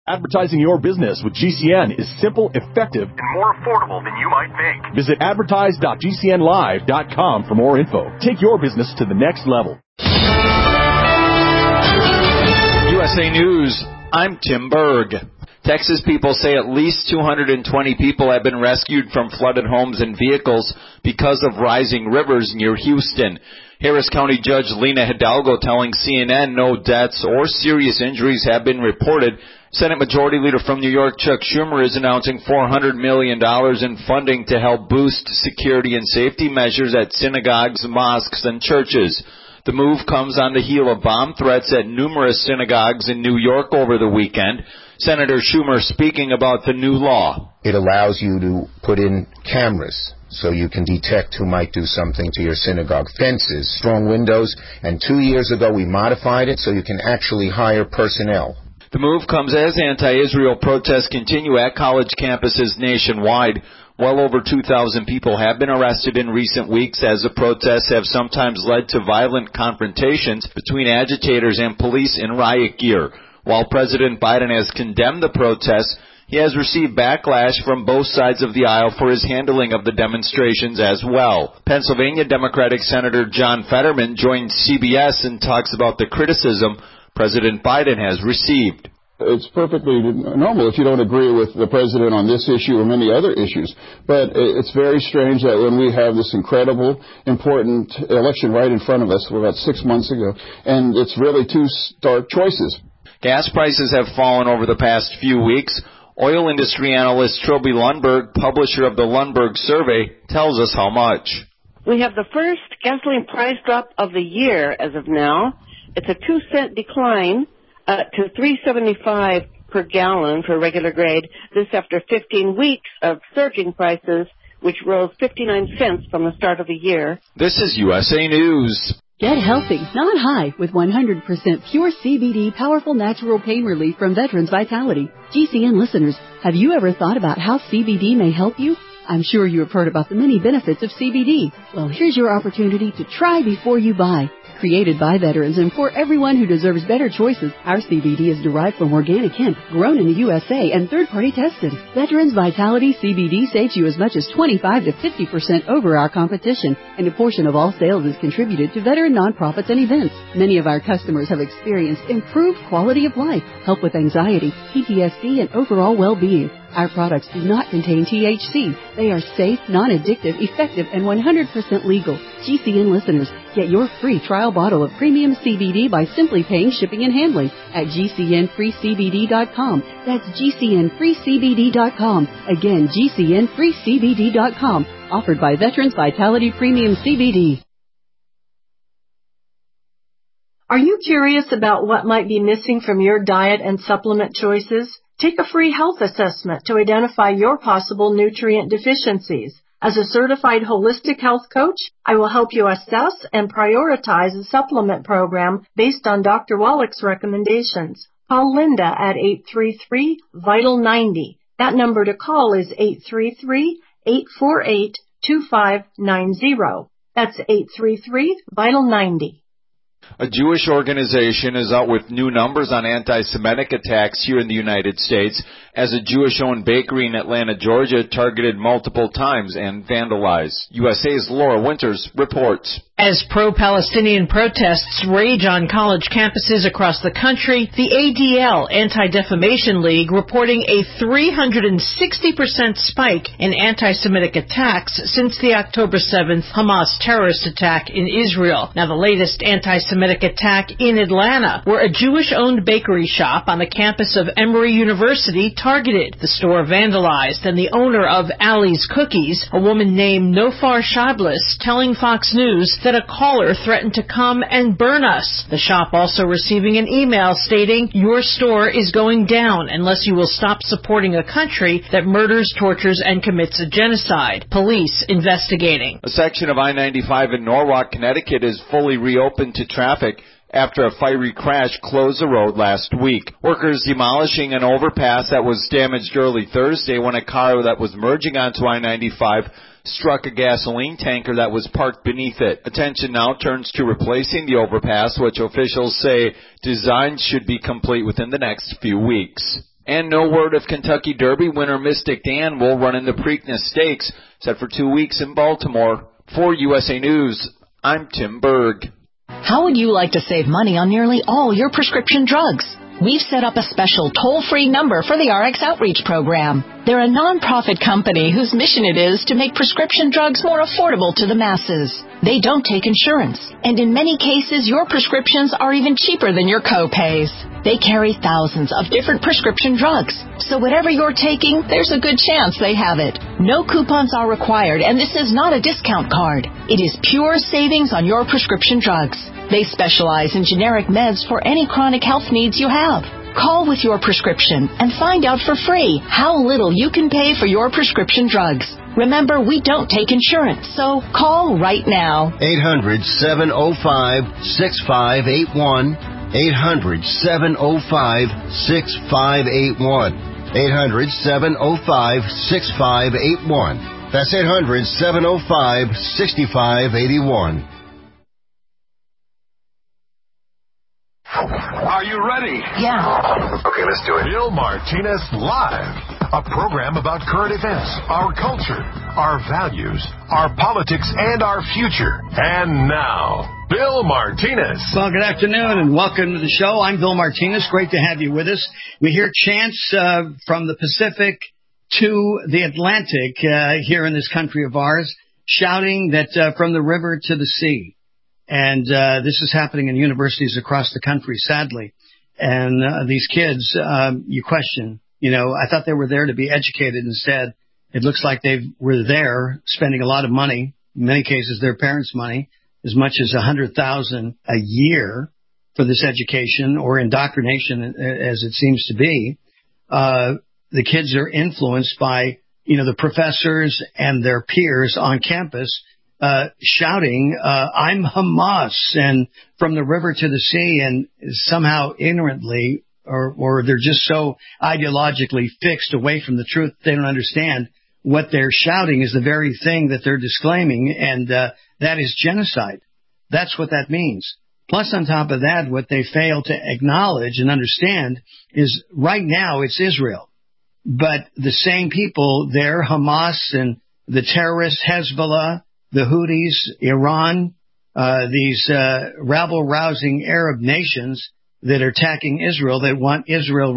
Advertising your business with GCN is simple, effective, and more affordable than you might think. Visit advertise.gcnlive.com for more info. Take your business to the next level. USA News, I'm Tim Berg. Texas people say at least 220 people have been rescued from flooded homes and vehicles because of rising rivers near Houston. Harris County Judge Lena Hidalgo telling CNN no deaths or serious injuries have been reported. Senate Majority Leader from New York, Chuck Schumer, is announcing $400 million in funding to help boost security and safety measures at synagogues, mosques, and churches. The move comes on the heel of bomb threats at numerous synagogues in New York over the weekend. Senator Schumer speaking about the new law. It allows you to put in cameras so you can detect who might do something to your synagogue. Fences, strong windows, and 2 years ago we modified it so you can actually hire personnel. The move comes as anti-Israel protests continue at college campuses nationwide. Well over 2,000 people have been arrested in recent weeks as the protests have sometimes led to violent confrontations between agitators and police in riot gear. While President Biden has condemned the protests, he has received backlash from both sides of the aisle for his handling of the demonstrations as well. Pennsylvania Democratic Senator John Fetterman joined CBS and talks about the criticism President Biden has received. It's perfectly normal if you don't agree with the president on this issue or many other issues. But it's very strange that when we have this incredible, important election right in front of us, about 6 months ago, and it's really two stark choices. Gas prices have fallen over the past few weeks. Oil industry analyst Trilby Lundberg, publisher of the Lundberg Survey, tells us how much. We have the first gasoline price drop of the year as of now. It's a 2-cent decline to $3.75 per gallon for regular grade. This after 15 weeks of surging prices, which rose 59 cents from the start of the year. This is USA News. Get healthy, not high, with 100% pure CBD powerful natural pain relief from Veterans Vitality. GCN listeners, have you ever thought about how CBD may help you? I'm sure you have heard about the many benefits of CBD. Well, here's your opportunity to try before you buy. Created by veterans and for everyone who deserves better choices, our CBD is derived from organic hemp, grown in the USA and third-party tested. Veterans Vitality CBD saves you as much as 25 to 50% over our competition, and a portion of all sales is contributed to veteran nonprofits and events. Many of our customers have experienced improved quality of life, help with anxiety, PTSD, and overall well-being. Our products do not contain THC. They are safe, non-addictive, effective, and 100% legal. GCN listeners, get your free trial bottle of premium CBD by simply paying shipping and handling at GCNFreeCBD.com. That's GCNFreeCBD.com. Again, GCNFreeCBD.com. Offered by Veterans Vitality Premium CBD. Are you curious about what might be missing from your diet and supplement choices? Take a free health assessment to identify your possible nutrient deficiencies. As a certified holistic health coach, I will help you assess and prioritize a supplement program based on Dr. Wallach's recommendations. Call Linda at 833-VITAL-90. That number to call is 833-848-2590. That's 833-VITAL-90. A Jewish organization is out with new numbers on anti-Semitic attacks here in the United States as a Jewish-owned bakery in Atlanta, Georgia, targeted multiple times and vandalized. USA's Laura Winters reports. As pro-Palestinian protests rage on college campuses across the country, the ADL, Anti-Defamation League, reporting a 360% spike in anti-Semitic attacks since the October 7th Hamas terrorist attack in Israel. Now, the latest anti-Semitic attack in Atlanta, where a Jewish-owned bakery shop on the campus of Emory University targeted. The store vandalized, and the owner of Ali's Cookies, a woman named Nofar Shablis, telling Fox News that a caller threatened to come and burn us. The shop also receiving an email stating, "Your store is going down unless you will stop supporting a country that murders, tortures, and commits a genocide." Police investigating. A section of I-95 in Norwalk, Connecticut is fully reopened to traffic after a fiery crash closed the road last week. Workers demolishing an overpass that was damaged early Thursday when a car that was merging onto I-95 struck a gasoline tanker that was parked beneath it. Attention now turns to replacing the overpass, which officials say design should be complete within the next few weeks. And no word of Kentucky Derby winner Mystic Dan will run in the Preakness Stakes, set for 2 weeks in Baltimore. For USA News, I'm Tim Berg. How would you like to save money on nearly all your prescription drugs? We've set up a special toll-free number for the RX Outreach Program. They're a non-profit company whose mission it is to make prescription drugs more affordable to the masses. They don't take insurance, and in many cases, your prescriptions are even cheaper than your co-pays. They carry thousands of different prescription drugs, so whatever you're taking, there's a good chance they have it. No coupons are required, and this is not a discount card. It is pure savings on your prescription drugs. They specialize in generic meds for any chronic health needs you have. Call with your prescription and find out for free how little you can pay for your prescription drugs. Remember, we don't take insurance, so call right now. 800-705-6581. 800-705-6581. 800-705-6581. That's 800-705-6581. Are you ready? Yeah. Okay, let's do it. Bill Martinez Live, a program about current events, our culture, our values, our politics, and our future. And now, Bill Martinez. Well, good afternoon and welcome to the show. I'm Bill Martinez. Great to have you with us. We hear chants from the Pacific to the Atlantic here in this country of ours, shouting that from the river to the sea. And this is happening in universities across the country, sadly. And these kids, you question, I thought they were there to be educated. Instead, it looks like they were there spending a lot of money, in many cases their parents' money, as much as $100,000 a year for this education or indoctrination, as it seems to be. The kids are influenced by, the professors and their peers on campus shouting, I'm Hamas, and from the river to the sea, and somehow ignorantly, or they're just so ideologically fixed away from the truth, they don't understand what they're shouting is the very thing that they're disclaiming, and that is genocide. That's what that means. Plus, on top of that, what they fail to acknowledge and understand is right now it's Israel. But the same people there, Hamas and the terrorists, Hezbollah, the Houthis, Iran, these rabble-rousing Arab nations that are attacking Israel, that want Israel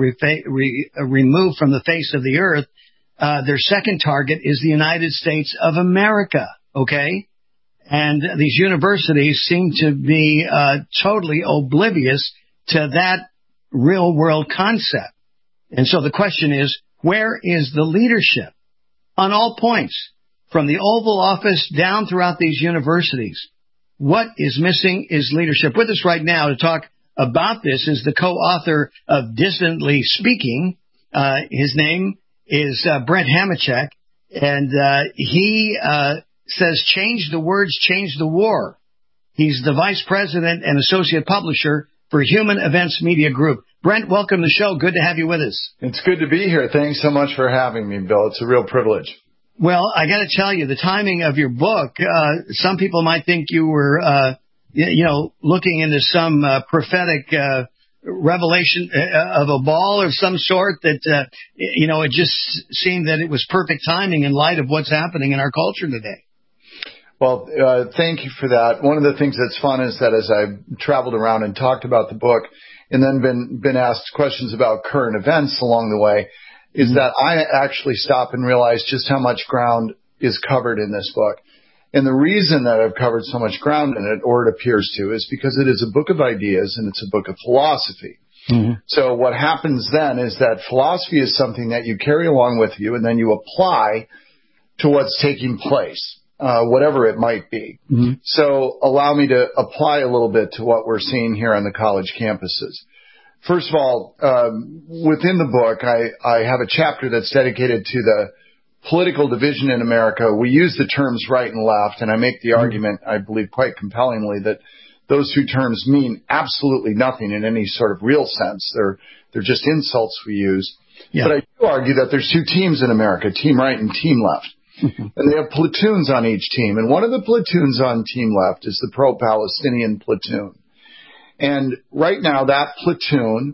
removed from the face of the earth, their second target is the United States of America, okay? And these universities seem to be totally oblivious to that real-world concept. And so the question is, where is the leadership on all points? From the Oval Office down throughout these universities. What is missing is leadership. With us right now to talk about this is the co-author of Distantly Speaking. His name is Brent Hamachek, and he says, change the words, change the war. He's the vice president and associate publisher for Human Events Media Group. Brent, welcome to the show. Good to have you with us. It's good to be here. Thanks so much for having me, Bill. It's a real privilege. Well, I got to tell you, the timing of your book, some people might think you were, looking into some prophetic revelation of a ball of some sort that, it just seemed that it was perfect timing in light of what's happening in our culture today. Well, thank you for that. One of the things that's fun is that as I've traveled around and talked about the book and then been asked questions about current events along the way, is that I actually stop and realize just how much ground is covered in this book. And the reason that I've covered so much ground in it, or it appears to, is because it is a book of ideas and it's a book of philosophy. Mm-hmm. So what happens then is that philosophy is something that you carry along with you and then you apply to what's taking place, whatever it might be. Mm-hmm. So allow me to apply a little bit to what we're seeing here on the college campuses. First of all, within the book, I have a chapter that's dedicated to the political division in America. We use the terms right and left, and I make the argument, I believe quite compellingly, that those two terms mean absolutely nothing in any sort of real sense. They're just insults we use. Yeah. But I do argue that there's two teams in America, team right and team left. And they have platoons on each team. And one of the platoons on team left is the pro-Palestinian platoon. And right now, that platoon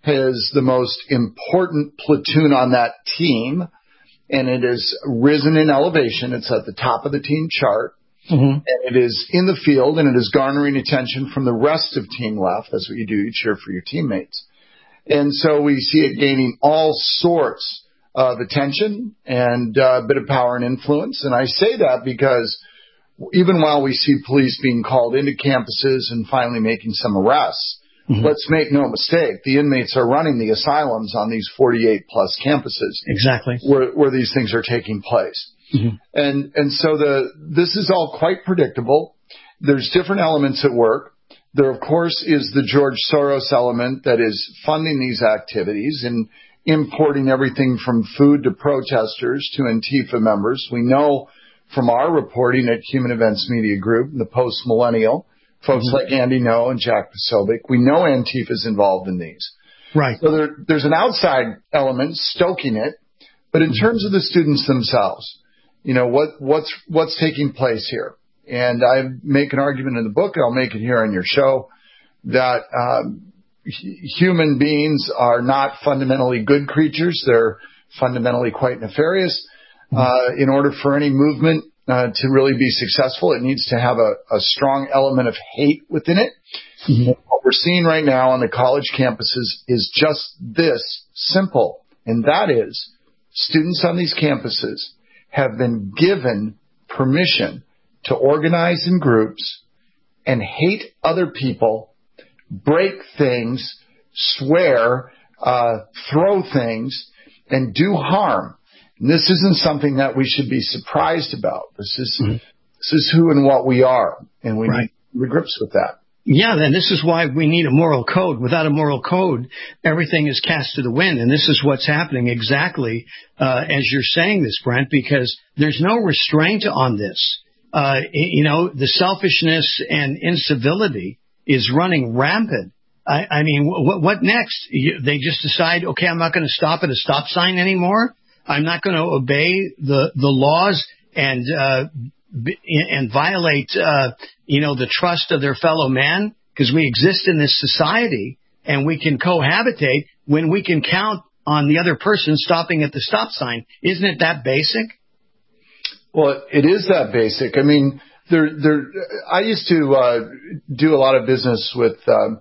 is the most important platoon on that team, and it has risen in elevation. It's at the top of the team chart. And it is in the field, and it is garnering attention from the rest of Team Left. That's what you do. You cheer for your teammates. And so we see it gaining all sorts of attention and a bit of power and influence. And I say that because even while we see police being called into campuses and finally making some arrests, let's make no mistake, the inmates are running the asylums on these 48-plus campuses. Exactly. Where these things are taking place. And so this is all quite predictable. There's different elements at work. There, of course, is the George Soros element that is funding these activities and importing everything from food to protesters to Antifa members. We know from our reporting at Human Events Media Group, the post-millennial, folks like Andy Ngo and Jack Posobiec, we know Antifa is involved in these. Right. So there's an outside element stoking it, but in terms of the students themselves, you know, what's taking place here? And I make an argument in the book, and I'll make it here on your show, that human beings are not fundamentally good creatures. They're fundamentally quite nefarious. In order for any movement to really be successful, it needs to have a strong element of hate within it. What we're seeing right now on the college campuses is just this simple, and that is students on these campuses have been given permission to organize in groups and hate other people, break things, swear, throw things, and do harm. And this isn't something that we should be surprised about. This is who and what we are, and we need to be grips with that. Yeah, and this is why we need a moral code. Without a moral code, everything is cast to the wind, and this is what's happening exactly as you're saying this, Brent, because there's no restraint on this. You know, the selfishness and incivility is running rampant. I mean, what next? They just decide, okay, I'm not going to stop at a stop sign anymore. I'm not going to obey the laws and violate, the trust of their fellow man, because we exist in this society and we can cohabitate when we can count on the other person stopping at the stop sign. Isn't it that basic? Well, it is that basic. I mean, I used to do a lot of business with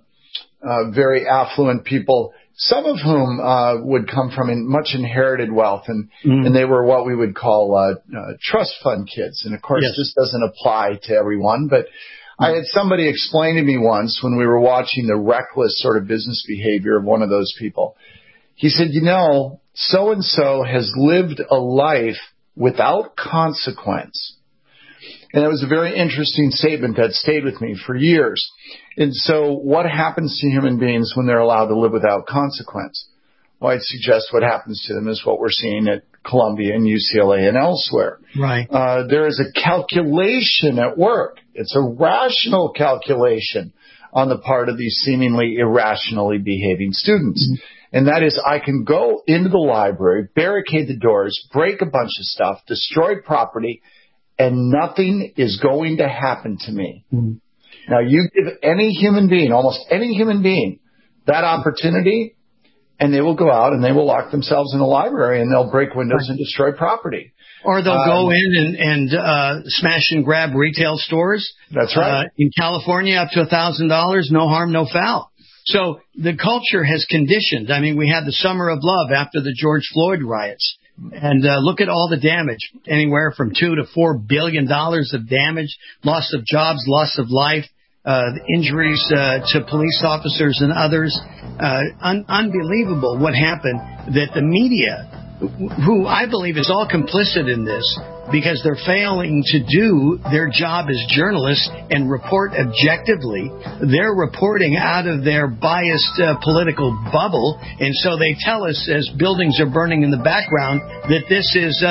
very affluent people, some of whom would come from much inherited wealth, and they were what we would call trust fund kids. And, of course, this doesn't apply to everyone, but I had somebody explain to me once when we were watching the reckless sort of business behavior of one of those people. He said, you know, so-and-so has lived a life without consequence. And it was a very interesting statement that stayed with me for years. And so what happens to human beings when they're allowed to live without consequence? Well, I'd suggest what happens to them is what we're seeing at Columbia and UCLA and elsewhere. Right. There is a calculation at work. It's a rational calculation on the part of these seemingly irrationally behaving students. And that is, I can go into the library, barricade the doors, break a bunch of stuff, destroy property, and nothing is going to happen to me. Now, you give any human being, almost any human being, that opportunity, and they will go out and they will lock themselves in a library and they'll break windows and destroy property. Or they'll go in and smash and grab retail stores. That's right. In California, up to $1,000, no harm, no foul. So the culture has conditioned. I mean, we had the Summer of Love after the George Floyd riots. And look at all the damage, anywhere from $2 to $4 billion of damage, loss of jobs, loss of life, injuries to police officers and others. Unbelievable what happened, that the media, who I believe is all complicit in this, because they're failing to do their job as journalists and report objectively. They're reporting out of their biased political bubble, and so they tell us as buildings are burning in the background that this is,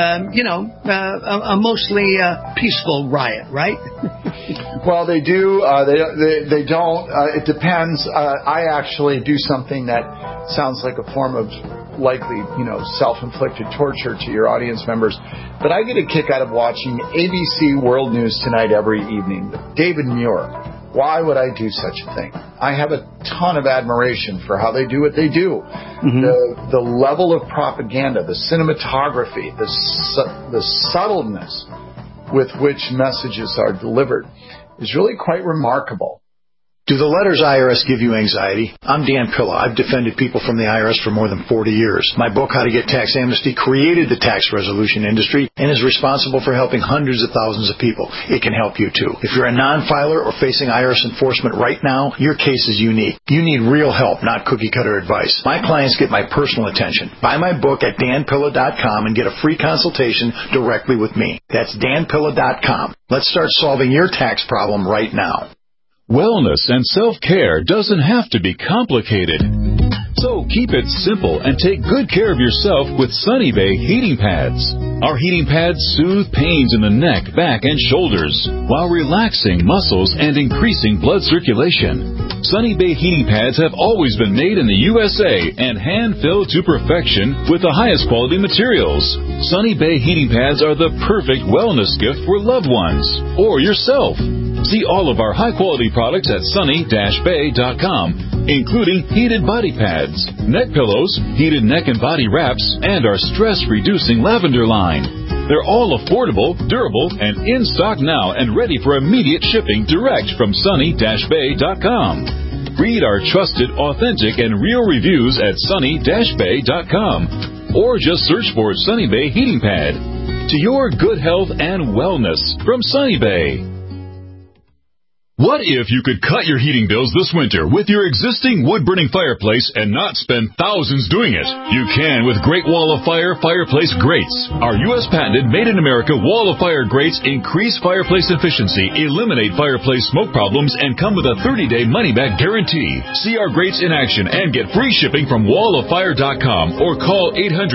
a mostly peaceful riot, right? Well, they do. They don't. It depends. I actually do something that sounds like a form of likely, self-inflicted torture to your audience members. But I get a kick out of watching ABC World News Tonight every evening. David Muir, Why would I do such a thing? I have a ton of admiration for how they do what they do. Mm-hmm. The level of propaganda, the cinematography, the subtleness with which messages are delivered is really quite remarkable. Do the letters IRS give you anxiety? I'm Dan Pilla. I've defended people from the IRS for more than 40 years. My book, How to Get Tax Amnesty, created the tax resolution industry and is responsible for helping hundreds of thousands of people. It can help you too. If you're a non-filer or facing IRS enforcement right now, your case is unique. You need real help, not cookie-cutter advice. My clients get my personal attention. Buy my book at danpilla.com and get a free consultation directly with me. That's danpilla.com. Let's start solving your tax problem right now. Wellness and self-care doesn't have to be complicated. So keep it simple and take good care of yourself with Sunny Bay heating pads. Our heating pads soothe pains in the neck, back, and shoulders while relaxing muscles and increasing blood circulation. Sunny Bay heating pads have always been made in the USA and hand-filled to perfection with the highest quality materials. Sunny Bay heating pads are the perfect wellness gift for loved ones or yourself. See all of our high-quality products at sunny-bay.com, including heated body pads, neck pillows, heated neck and body wraps, and our stress-reducing lavender line. They're all affordable, durable, and in stock now and ready for immediate shipping direct from sunny-bay.com. Read our trusted, authentic, and real reviews at sunny-bay.com, or just search for Sunny Bay Heating Pad. To your good health and wellness from Sunny Bay. What if you could cut your heating bills this winter with your existing wood-burning fireplace and not spend thousands doing it? You can with Great Wall of Fire fireplace grates. Our U.S. patented made-in-America Wall of Fire grates increase fireplace efficiency, eliminate fireplace smoke problems, and come with a 30-day money-back guarantee. See our grates in action and get free shipping from walloffire.com or call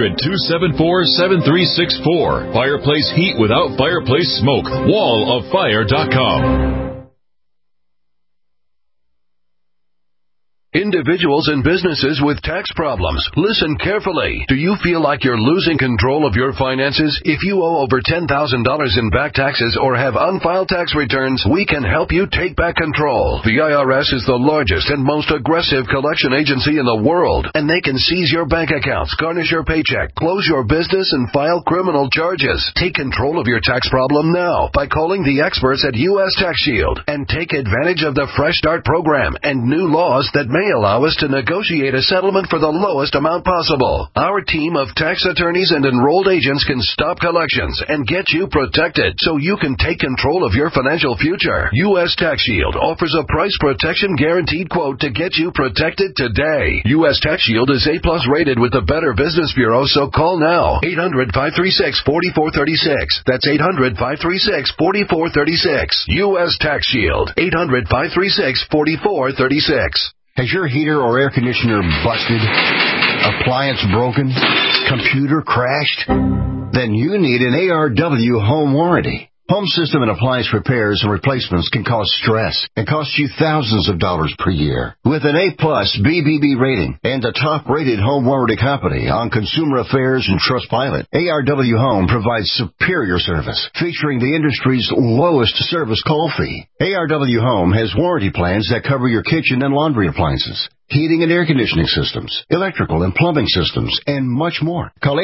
800-274-7364. Fireplace heat without fireplace smoke. walloffire.com. Individuals and businesses with tax problems, listen carefully. Do you feel like you're losing control of your finances? If you owe over $10,000 in back taxes or have unfiled tax returns, we can help you take back control. The IRS is the largest and most aggressive collection agency in the world, and they can seize your bank accounts, garnish your paycheck, close your business, and file criminal charges. Take control of your tax problem now by calling the experts at U.S. Tax Shield and take advantage of the Fresh Start program and new laws that may allow us to negotiate a settlement for the lowest amount possible. Our team of tax attorneys and enrolled agents can stop collections and get you protected so you can take control of your financial future. U.S. Tax Shield offers a price protection guaranteed quote to get you protected today. U.S. Tax Shield is A+ rated with the Better Business Bureau, so call now. 800-536-4436. That's 800-536-4436. U.S. Tax Shield. 800-536-4436. Has your heater or air conditioner busted? Appliance broken? Computer crashed? Then you need an ARW home warranty. Home system and appliance repairs and replacements can cause stress and cost you thousands of dollars per year. With an A+ BBB rating and a top-rated home warranty company on Consumer Affairs and Trustpilot, ARW Home provides superior service, featuring the industry's lowest service call fee. ARW Home has warranty plans that cover your kitchen and laundry appliances, heating and air conditioning systems, electrical and plumbing systems, and much more. Call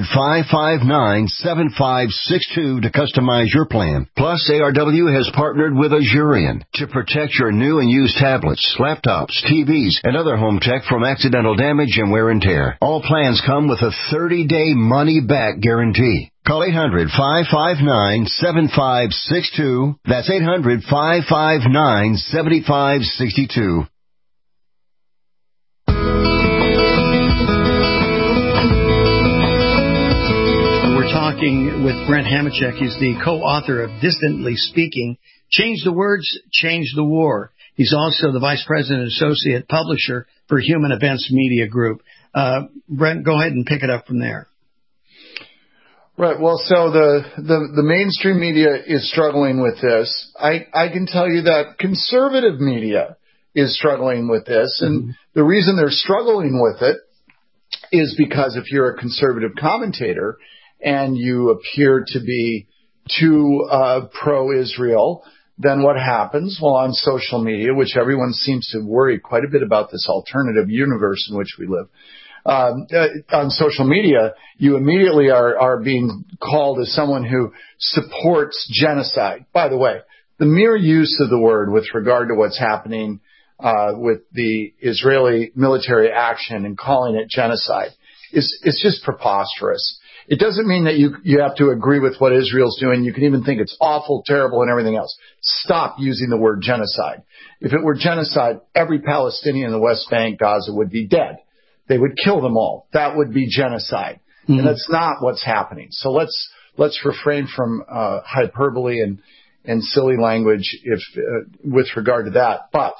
800-559-7562 to customize your plan. Plus, ARW has partnered with Azurian to protect your new and used tablets, laptops, TVs, and other home tech from accidental damage and wear and tear. All plans come with a 30-day money-back guarantee. Call 800-559-7562. That's 800-559-7562. We're talking with Brent Hamachek. He's the co-author of Distantly Speaking, Change the Words, Change the War. He's also the Vice President and Associate Publisher for Human Events Media Group. Brent, go ahead and pick it up from there. Right. Well, so the mainstream media is struggling with this. I can tell you that conservative media is struggling with this. And the reason they're struggling with it is because if you're a conservative commentator and you appear to be too pro-Israel, then what happens? Well, on social media, which everyone seems to worry quite a bit about this alternative universe in which we live, on social media, you immediately are being called as someone who supports genocide. By the way, the mere use of the word with regard to what's happening with the Israeli military action and calling it genocide is just preposterous. It doesn't mean that you have to agree with what Israel's doing. You can even think it's awful, terrible, and everything else. Stop using the word genocide. If it were genocide, every Palestinian in the West Bank, Gaza would be dead. They would kill them all. That would be genocide. Mm-hmm. And that's not what's happening. So let's refrain from hyperbole and silly language with regard to that. But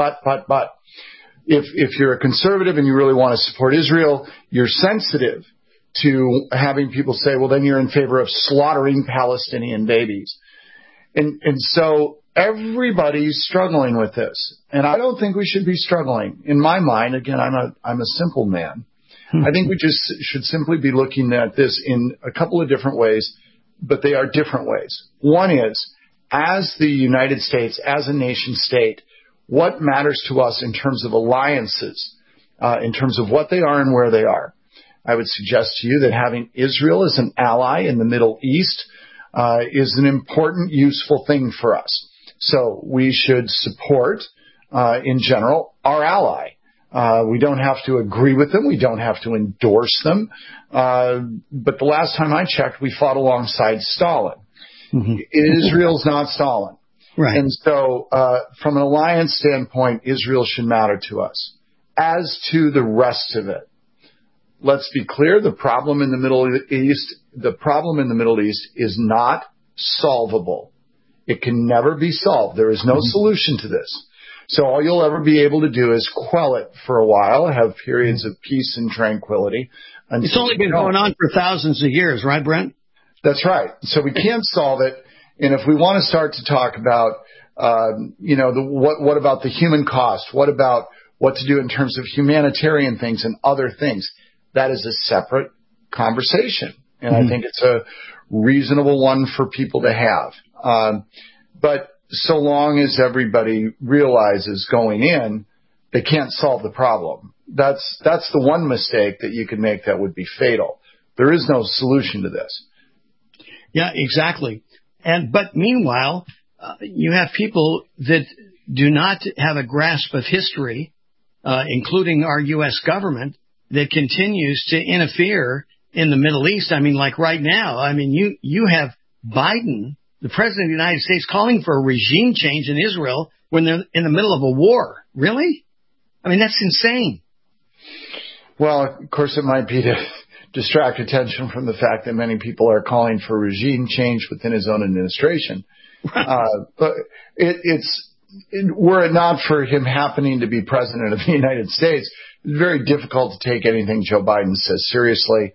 if you're a conservative and you really want to support Israel, you're sensitive to having people say, well, then you're in favor of slaughtering Palestinian babies. And so everybody's struggling with this. And I don't think we should be struggling. In my mind, again, I'm a simple man. I think we just should simply be looking at this in a couple of different ways, but they are different ways. One is, as the United States, as a nation state, what matters to us in terms of alliances, in terms of what they are and where they are. I would suggest to you that having Israel as an ally in the Middle East is an important, useful thing for us. So we should support, in general, our ally. We don't have to agree with them. We don't have to endorse them. But the last time I checked, we fought alongside Stalin. Mm-hmm. Israel's not Stalin. Right. And so from an alliance standpoint, Israel should matter to us. As to the rest of it, let's be clear, the problem in the Middle East is not solvable. It can never be solved. There is no solution to this. So all you'll ever be able to do is quell it for a while, have periods of peace and tranquility. It's only been going on for thousands of years, right, Brent? That's right. So we can't solve it. And if we want to start to talk about, what about the human cost? What about what to do in terms of humanitarian things and other things? That is a separate conversation. And I think it's a reasonable one for people to have. But so long as everybody realizes going in, they can't solve the problem. That's the one mistake that you can make that would be fatal. There is no solution to this. Yeah, exactly. But meanwhile, you have people that do not have a grasp of history, including our U.S. government, that continues to interfere in the Middle East. I mean, like right now, you have Biden, the president of the United States, calling for a regime change in Israel when they're in the middle of a war. Really? I mean, that's insane. Well, of course, it might be to distract attention from the fact that many people are calling for regime change within his own administration. But were it not for him happening to be president of the United States, it's very difficult to take anything Joe Biden says seriously.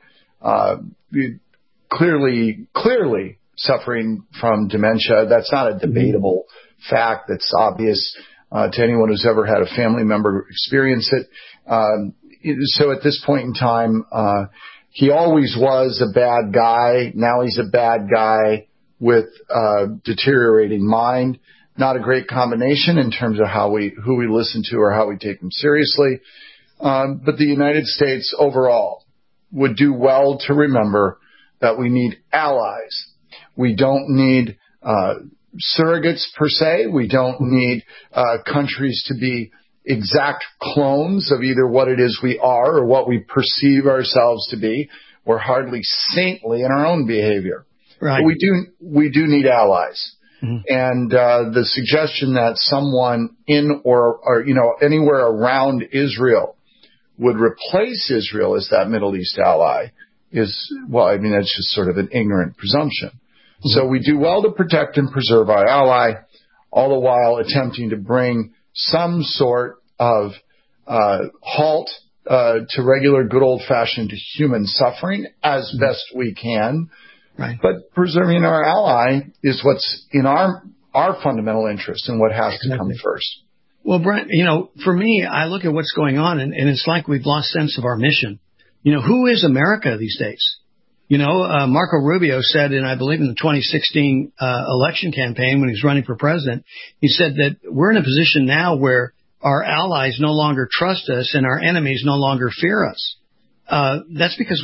Clearly suffering from dementia. That's not a debatable fact. That's obvious to anyone who's ever had a family member experience it. So at this point in time, he always was a bad guy. Now he's a bad guy with deteriorating mind. Not a great combination in terms of who we listen to or how we take them seriously. But the United States overall would do well to remember that we need allies. We don't need surrogates per se. We don't need countries to be exact clones of either what it is we are or what we perceive ourselves to be. We're hardly saintly in our own behavior. Right. But we do need allies. Mm-hmm. And the suggestion that someone in or anywhere around Israel would replace Israel as that Middle East ally is, that's just sort of an ignorant presumption. Mm-hmm. So we do well to protect and preserve our ally, all the while attempting to bring some sort of halt to regular good old-fashioned human suffering as best we can. Right. But preserving our ally is what's in our fundamental interest and what has to come first. Well, Brent, for me, I look at what's going on, and it's like we've lost sense of our mission. Who is America these days? Marco Rubio said, I believe in the 2016 election campaign when he's running for president, he said that we're in a position now where our allies no longer trust us and our enemies no longer fear us. That's because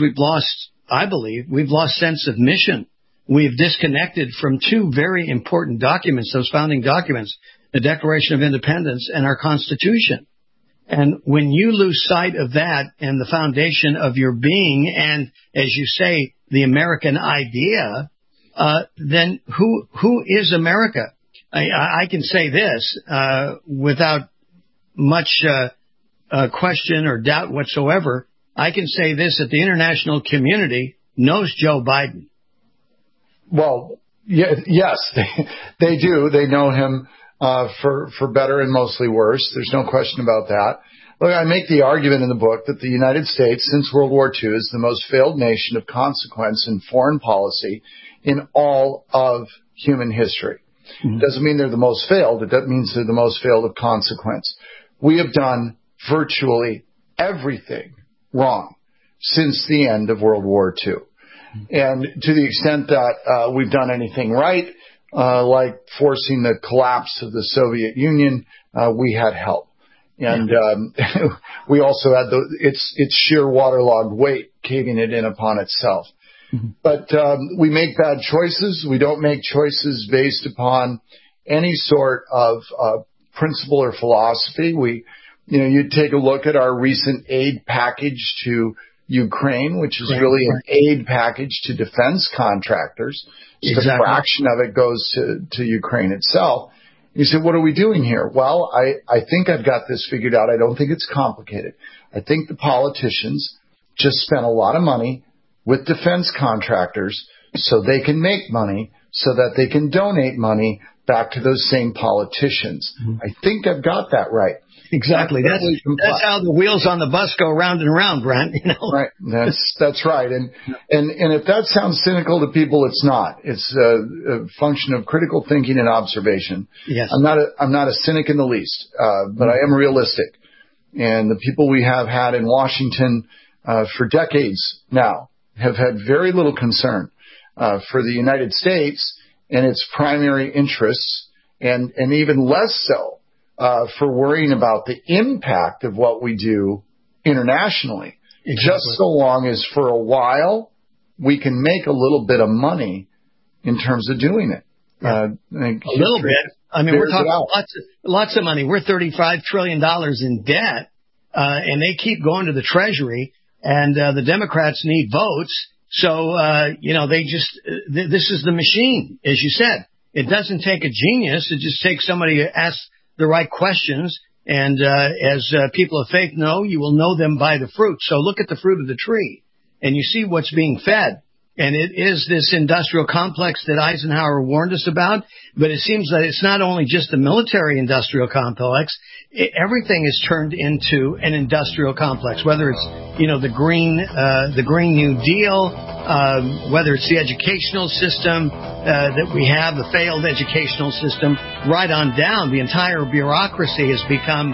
we've lost sense of mission. We've disconnected from two very important documents, those founding documents, the Declaration of Independence and our Constitution. And when you lose sight of that and the foundation of your being and, as you say, the American idea, then who is America? I can say this without much question or doubt whatsoever. I can say this, that the international community knows Joe Biden. Well, yes, they do. They know him for better and mostly worse. There's no question about that. Look, I make the argument in the book that the United States, since World War II, is the most failed nation of consequence in foreign policy in all of human history. Mm-hmm. It doesn't mean they're the most failed. It means they're the most failed of consequence. We have done virtually everything wrong since the end of World War II. And to the extent that we've done anything right, like forcing the collapse of the Soviet Union, we had help. And we also had its sheer waterlogged weight caving it in upon itself. Mm-hmm. But we make bad choices. We don't make choices based upon any sort of principle or philosophy. You take a look at our recent aid package to Ukraine, which is really an aid package to defense contractors. Just a fraction of it goes to Ukraine itself. You say, what are we doing here? Well, I think I've got this figured out. I don't think it's complicated. I think the politicians just spent a lot of money with defense contractors so they can make money, so that they can donate money back to those same politicians. Mm-hmm. I think I've got that right. Exactly. That's how the wheels on the bus go round and round, Brent. Right. That's right. And if that sounds cynical to people, it's not. It's a function of critical thinking and observation. Yes. I'm not a cynic in the least, but I am realistic. And the people we have had in Washington for decades now have had very little concern for the United States and its primary interests, and even less so for worrying about the impact of what we do internationally. Exactly. Just so long as for a while we can make a little bit of money in terms of doing it. A little bit. I mean, we're talking lots of money. We're $35 trillion in debt, and they keep going to the Treasury, and the Democrats need votes. So, this is the machine, as you said. It doesn't take a genius. It just takes somebody who asks the right questions. And as people of faith know, you will know them by the fruit. So look at the fruit of the tree, and you see what's being fed. And it is this industrial complex that Eisenhower warned us about. But it seems that it's not only just the military industrial complex. Everything is turned into an industrial complex, whether it's, the Green New Deal, whether it's the educational system that we have, the failed educational system, right on down. The entire bureaucracy has become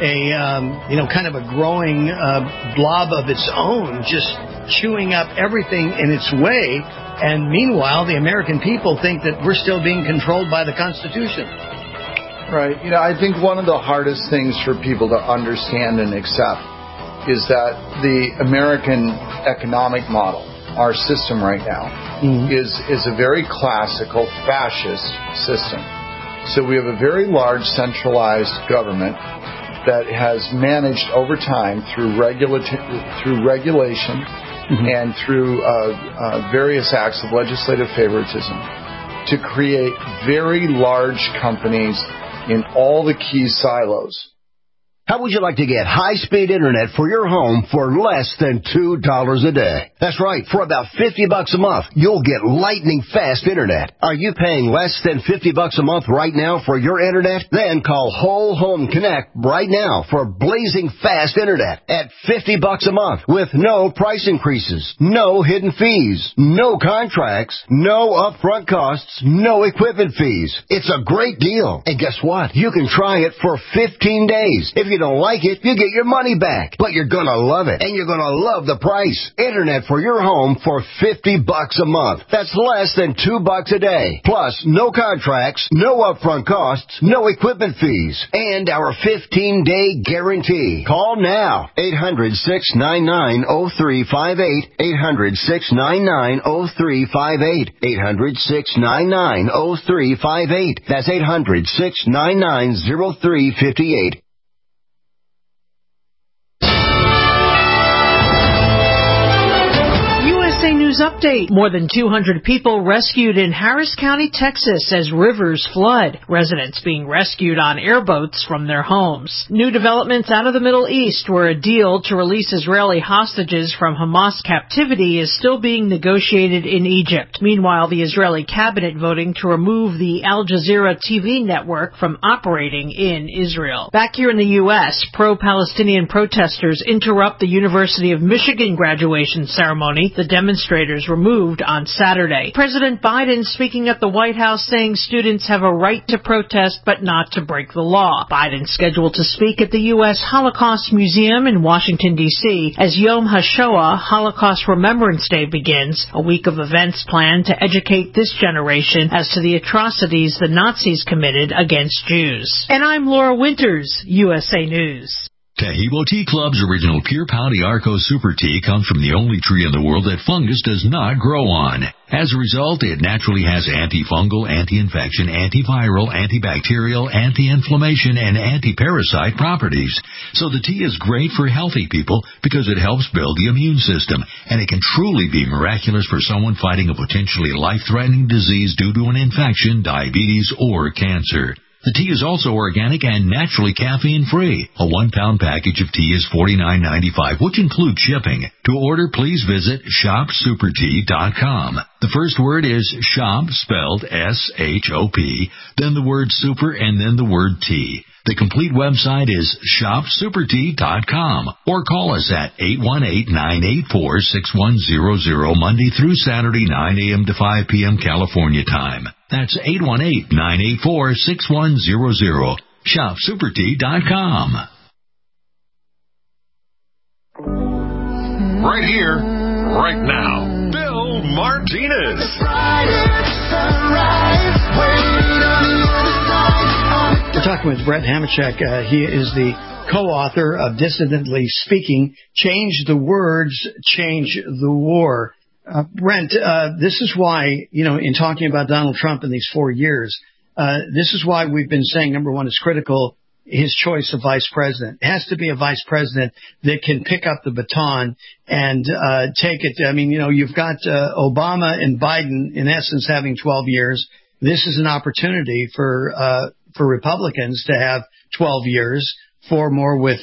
kind of a growing blob of its own, just chewing up everything in its way. And meanwhile, the American people think that we're still being controlled by the Constitution. Right. I think one of the hardest things for people to understand and accept is that the American economic model, our system right now, is a very classical fascist system. So we have a very large centralized government that has managed over time through regulation and through various acts of legislative favoritism to create very large companies in all the key silos. How would you like to get high-speed internet for your home for less than $2 a day? That's right. For about $50 a month, you'll get lightning-fast internet. Are you paying less than $50 a month right now for your internet? Then call Whole Home Connect right now for blazing fast internet at $50 a month with no price increases, no hidden fees, no contracts, no upfront costs, no equipment fees. It's a great deal. And guess what? You can try it for 15 days. If you don't like it, you get your money back. But you're gonna love it, and you're gonna love the price. Internet for your home for $50 a month. That's less than $2 a day. Plus, no contracts, no upfront costs, no equipment fees, and our 15-day guarantee. Call now. 800-699-0358. 800-699-0358. 800-699-0358. That's 800-699-0358. USA News Update. More than 200 people rescued in Harris County, Texas as rivers flood. Residents being rescued on airboats from their homes. New developments out of the Middle East, where a deal to release Israeli hostages from Hamas captivity is still being negotiated in Egypt. Meanwhile, the Israeli cabinet voting to remove the Al Jazeera TV network from operating in Israel. Back here in the U.S., pro-Palestinian protesters interrupt the University of Michigan graduation ceremony. The demonstrators were moved on Saturday. President Biden speaking at the White House saying students have a right to protest but not to break the law. Biden scheduled to speak at the U.S. Holocaust Museum in Washington, D.C. as Yom HaShoah, Holocaust Remembrance Day, begins, a week of events planned to educate this generation as to the atrocities the Nazis committed against Jews. And I'm Laura Winters, USA News. Tahibo Tea Club's original Pure Pau d'Arco Super Tea comes from the only tree in the world that fungus does not grow on. As a result, it naturally has antifungal, anti-infection, antiviral, antibacterial, anti-inflammation, and anti-parasite properties. So the tea is great for healthy people because it helps build the immune system, and it can truly be miraculous for someone fighting a potentially life-threatening disease due to an infection, diabetes, or cancer. The tea is also organic and naturally caffeine-free. A 1-pound package of tea is $49.95, which includes shipping. To order, please visit shopsupertea.com. The first word is shop, spelled S-H-O-P, then the word super, and then the word tea. The complete website is shopsupertea.com, or call us at 818-984-6100 Monday through Saturday, 9 a.m. to 5 p.m. California time. That's 818-984-6100. Shopsupertea.com. Right here, right now, Bill Martinez. We're talking with Brett Hamachek. He is the co-author of Dissidently Speaking, Change the Words, Change the War. Brent, this is why, in talking about Donald Trump in these 4 years, this is why we've been saying, number one, it's critical, his choice of vice president. It has to be a vice president that can pick up the baton and take it. I mean, you've got Obama and Biden, in essence, having 12 years. This is an opportunity for Republicans to have 12 years, 4 more with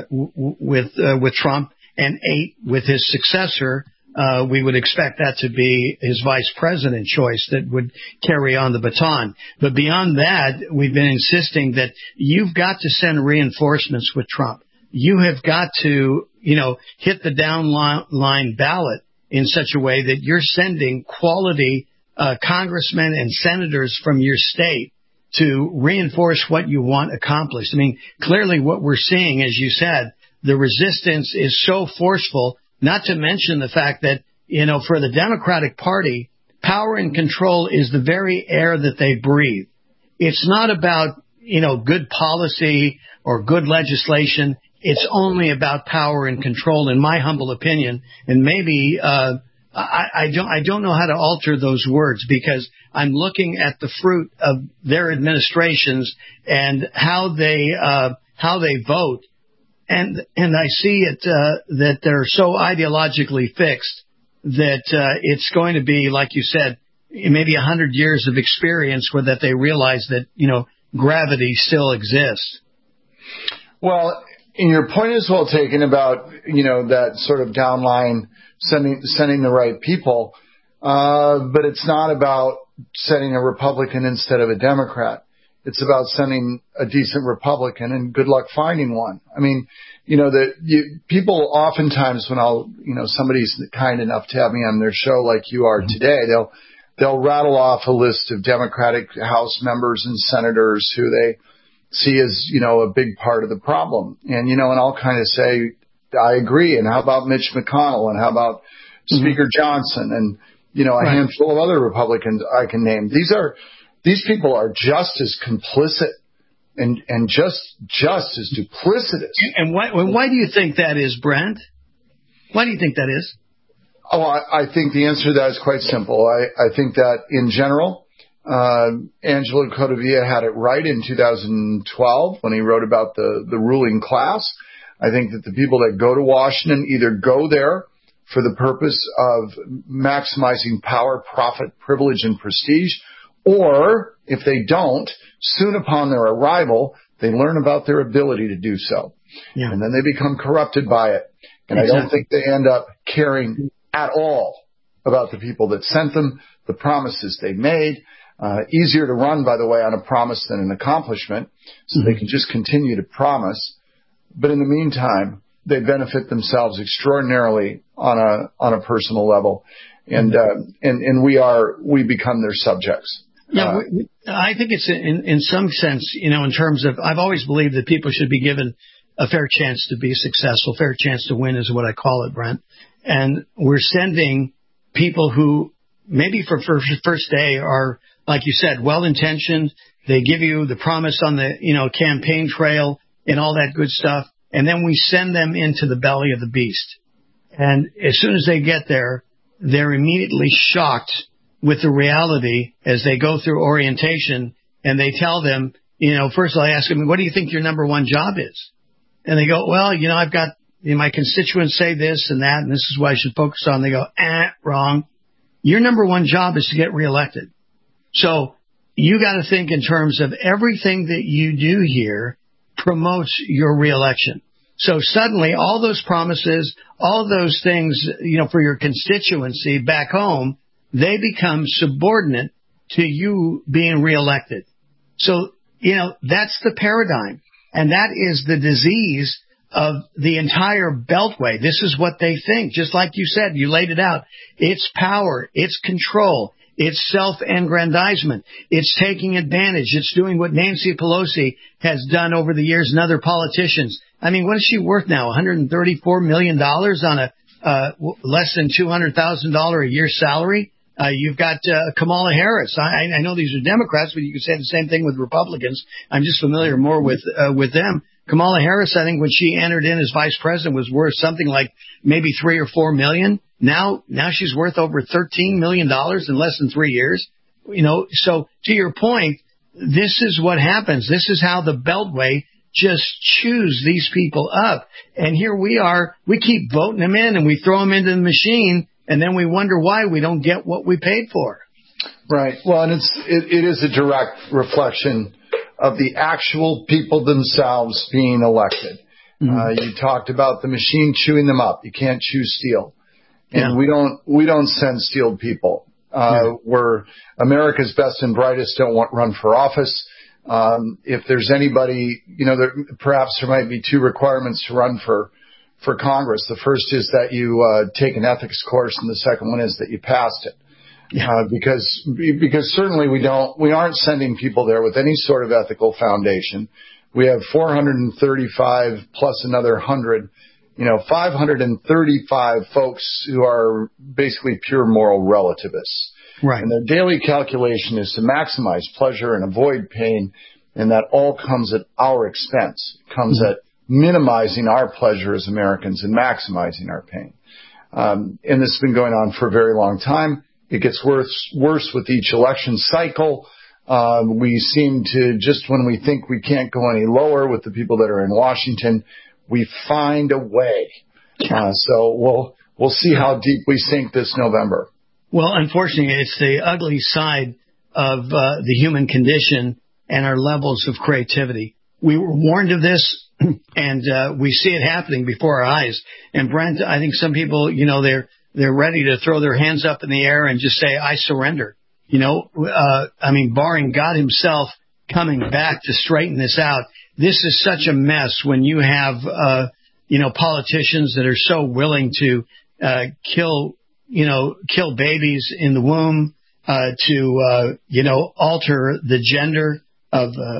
Trump and 8 with his successor. We would expect that to be his vice president choice that would carry on the baton. But beyond that, we've been insisting that you've got to send reinforcements with Trump. You have got to, hit the downline ballot in such a way that you're sending quality congressmen and senators from your state to reinforce what you want accomplished. I mean, clearly what we're seeing, as you said, the resistance is so forceful, not to mention the fact that, for the Democratic Party, power and control is the very air that they breathe. It's not about, good policy or good legislation. It's only about power and control, in my humble opinion. And maybe, I don't know how to alter those words, because I'm looking at the fruit of their administrations and how they vote. And I see it, that they're so ideologically fixed that, it's going to be, like you said, maybe 100 years of experience where that they realize that, gravity still exists. Well, and your point is well taken about, that sort of downline sending the right people. But it's not about sending a Republican instead of a Democrat. It's about sending a decent Republican, and good luck finding one. I mean, people oftentimes when somebody's kind enough to have me on their show like you are today, they'll rattle off a list of Democratic House members and senators who they see as, a big part of the problem. And, and I'll kind of say, I agree. And how about Mitch McConnell? And how about Speaker Johnson? And, a handful of other Republicans I can name. These people are just as complicit and just as duplicitous. And why do you think that is, Brent? Why do you think that is? Oh, I think the answer to that is quite simple. I think that in general, Angelo Codevilla had it right in 2012 when he wrote about the ruling class. I think that the people that go to Washington either go there for the purpose of maximizing power, profit, privilege, and prestige, or if they don't, soon upon their arrival, they learn about their ability to do so. Yeah. And then they become corrupted by it. And exactly. I don't think they end up caring at all about the people that sent them, the promises they made. Easier to run, by the way, on a promise than an accomplishment, so they can just continue to promise. But in the meantime, they benefit themselves extraordinarily on a personal level, and we become their subjects. Yeah, I think it's in some sense, in terms of, I've always believed that people should be given a fair chance to be successful, fair chance to win is what I call it, Brent. And we're sending people who maybe for first day are, like you said, well-intentioned. They give you the promise on the, campaign trail and all that good stuff. And then we send them into the belly of the beast. And as soon as they get there, they're immediately shocked with the reality as they go through orientation. And they tell them, first of all, I ask them, what do you think your number one job is? And they go, well, I've got my constituents say this and that, and this is what I should focus on. They go, wrong. Your number one job is to get reelected. So you got to think in terms of everything that you do here promotes your reelection. So suddenly all those promises, all those things, for your constituency back home, they become subordinate to you being reelected. So, that's the paradigm. And that is the disease of the entire Beltway. This is what they think. Just like you said, you laid it out. It's power. It's control. It's self-aggrandizement. It's taking advantage. It's doing what Nancy Pelosi has done over the years and other politicians. I mean, what is she worth now? $134 million on a less than $200,000 a year salary? You've got Kamala Harris. I know these are Democrats, but you could say the same thing with Republicans. I'm just familiar more with them. Kamala Harris, I think when she entered in as vice president, was worth something like maybe $3 or $4 million. Now she's worth over $13 million in less than 3 years. So to your point, this is what happens. This is how the Beltway just chews these people up. And here we are. We keep voting them in and we throw them into the machine. And then we wonder why we don't get what we paid for. Right. Well, and it is a direct reflection of the actual people themselves being elected. You talked about the machine chewing them up. You can't chew steel. And we don't send steeled people. We're America's best and brightest don't run for office. If there's anybody, perhaps there might be two requirements to run for Congress. The first is that you take an ethics course, and the second one is that you passed it. Because certainly we aren't sending people there with any sort of ethical foundation. We have 435 plus another 100, 535 folks who are basically pure moral relativists. Right. And their daily calculation is to maximize pleasure and avoid pain, and that all comes at our expense. It comes at minimizing our pleasure as Americans and maximizing our pain. And this has been going on for a very long time. It gets worse with each election cycle. We seem to, just when we think we can't go any lower with the people that are in Washington, we find a way. So we'll see how deep we sink this November. Well, unfortunately, it's the ugly side of the human condition and our levels of creativity. We were warned of this. And we see it happening before our eyes. And Brent, I think some people, they're ready to throw their hands up in the air and just say, I surrender. Barring God himself coming back to straighten this out, this is such a mess when you have, politicians that are so willing to kill babies in the womb, to alter the gender of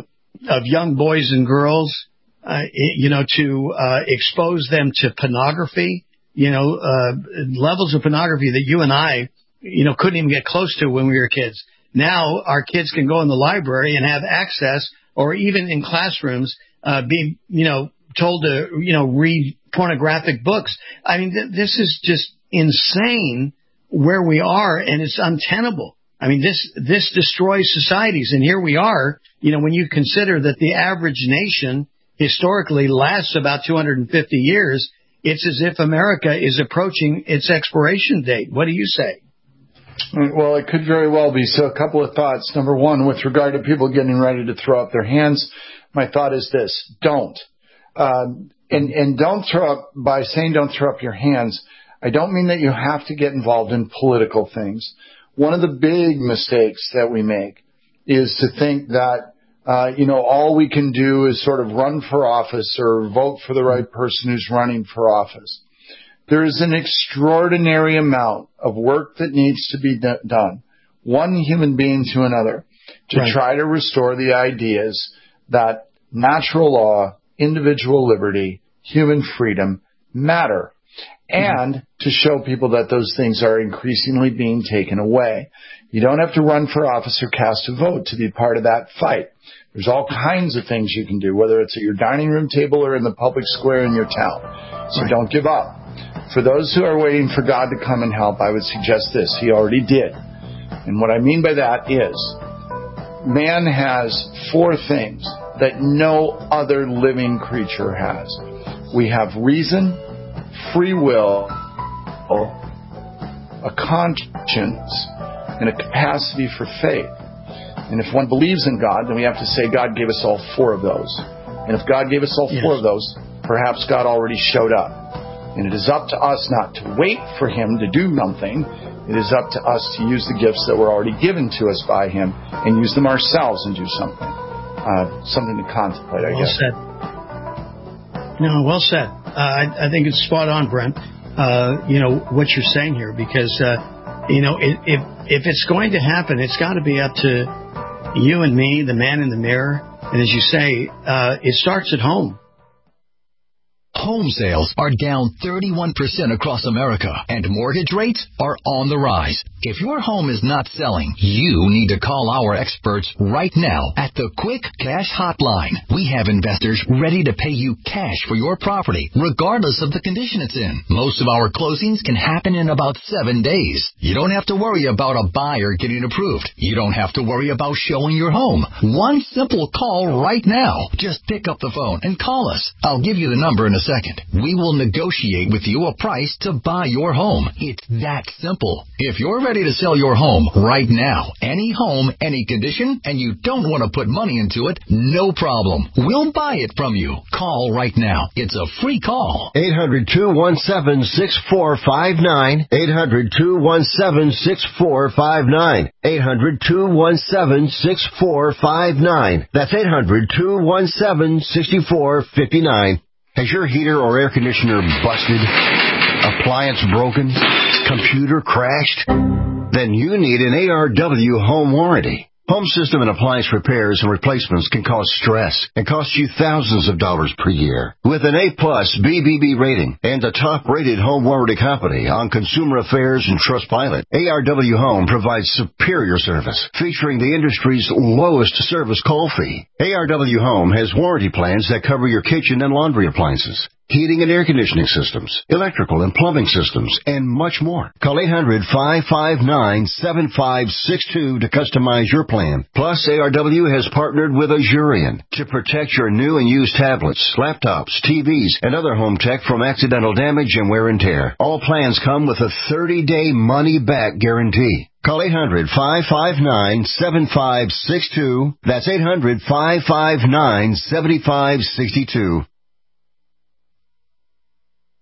young boys and girls, to expose them to pornography, levels of pornography that you and I, couldn't even get close to when we were kids. Now our kids can go in the library and have access, or even in classrooms, be, told to, read pornographic books. I mean, this is just insane where we are, and it's untenable. I mean, this destroys societies, and here we are, when you consider that the average nation historically lasts about 250 years, it's as if America is approaching its expiration date. What do you say? Well, it could very well be. So a couple of thoughts. Number one, with regard to people getting ready to throw up their hands, my thought is this: don't. And don't throw up, by saying don't throw up your hands, I don't mean that you have to get involved in political things. One of the big mistakes that we make is to think that, all we can do is sort of run for office or vote for the right person who's running for office. There is an extraordinary amount of work that needs to be done, one human being to another, to try to restore the ideas that natural law, individual liberty, human freedom matter, and to show people that those things are increasingly being taken away. You don't have to run for office or cast a vote to be part of that fight. There's all kinds of things you can do, whether it's at your dining room table or in the public square in your town. So don't give up. For those who are waiting for God to come and help, I would suggest this: He already did. And what I mean by that is, man has 4 things that no other living creature has. We have reason, free will, a conscience, and a capacity for faith. And if one believes in God, then we have to say God gave us all 4 of those. And if God gave us all 4 of those, perhaps God already showed up. And it is up to us not to wait for Him to do something. It is up to us to use the gifts that were already given to us by Him and use them ourselves and do something. Something to contemplate, I guess. Well said. No, well said. I think it's spot on, Brent. What you're saying here, because, if it's going to happen, it's got to be up to you and me, the man in the mirror. And as you say, it starts at home. Home sales are down 31% across America, and mortgage rates are on the rise. If your home is not selling, you need to call our experts right now at the Quick Cash Hotline. We have investors ready to pay you cash for your property, regardless of the condition it's in. Most of our closings can happen in about 7 days. You don't have to worry about a buyer getting approved. You don't have to worry about showing your home. One simple call right now. Just pick up the phone and call us. I'll give you the number in a second. We will negotiate with you a price to buy your home. It's that simple. If you're ready to sell your home right now, any home, any condition, and you don't want to put money into it, no problem. We'll buy it from you. Call right now. It's a free call. 800-217-6459. 800-217-6459. 800-217-6459. That's 800-217-6459. Has your heater or air conditioner busted? Appliance broken? Computer crashed? Then you need an ARW home warranty. Home system and appliance repairs and replacements can cause stress and cost you thousands of dollars per year. With an A-plus BBB rating and a top-rated home warranty company on Consumer Affairs and Trustpilot, ARW Home provides superior service, featuring the industry's lowest service call fee. ARW Home has warranty plans that cover your kitchen and laundry appliances, heating and air conditioning systems, electrical and plumbing systems, and much more. Call 800-559-7562 to customize your plan. Plus, ARW has partnered with Azurian to protect your new and used tablets, laptops, TVs, and other home tech from accidental damage and wear and tear. All plans come with a 30-day money-back guarantee. Call 800-559-7562. That's 800-559-7562.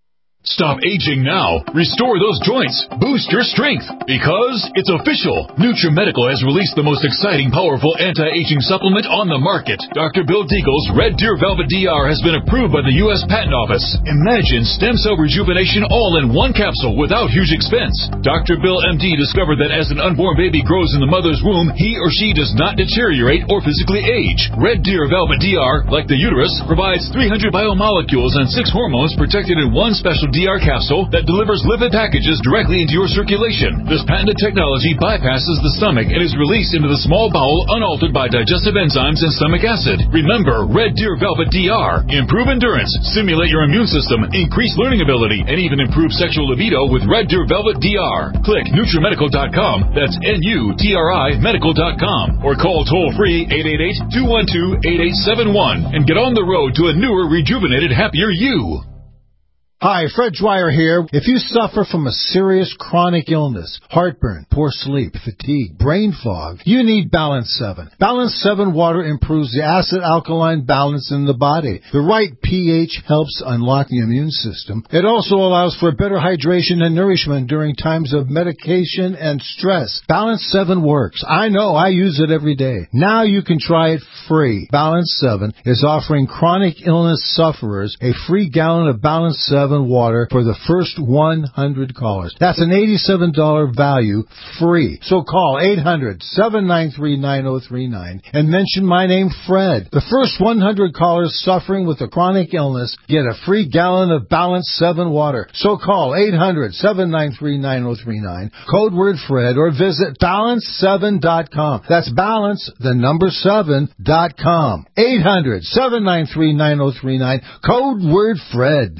Stop aging now. Restore those joints. Boost your strength. Because it's official. NutriMedical has released the most exciting, powerful anti-aging supplement on the market. Dr. Bill Deagle's Red Deer Velvet DR has been approved by the U.S. Patent Office. Imagine stem cell rejuvenation all in one capsule without huge expense. Dr. Bill MD discovered that as an unborn baby grows in the mother's womb, he or she does not deteriorate or physically age. Red Deer Velvet DR, like the uterus, provides 300 biomolecules and 6 hormones protected in one special DR capsule that delivers lipid packages directly into your circulation. This patented technology bypasses the stomach and is released into the small bowel unaltered by digestive enzymes and stomach acid. Remember, Red Deer Velvet DR. Improve endurance, stimulate your immune system, increase learning ability, and even improve sexual libido with Red Deer Velvet DR. Click NutriMedical.com, that's NUTRI medical.com, or call toll-free 888-212-8871 and get on the road to a newer, rejuvenated, happier you. Hi, Fred Dwyer here. If you suffer from a serious chronic illness, heartburn, poor sleep, fatigue, brain fog, you need Balance 7. Balance 7 water improves the acid-alkaline balance in the body. The right pH helps unlock the immune system. It also allows for better hydration and nourishment during times of medication and stress. Balance 7 works. I know, I use it every day. Now you can try it free. Balance 7 is offering chronic illness sufferers a free gallon of Balance 7 water for the first 100 callers. That's an $87 value free. So call 800-793-9039 and mention my name, Fred. The first 100 callers suffering with a chronic illness get a free gallon of Balance 7 water. So call 800-793-9039, code word Fred, or visit balance7.com. That's balance, the number 7.com. 800-793-9039, code word Fred.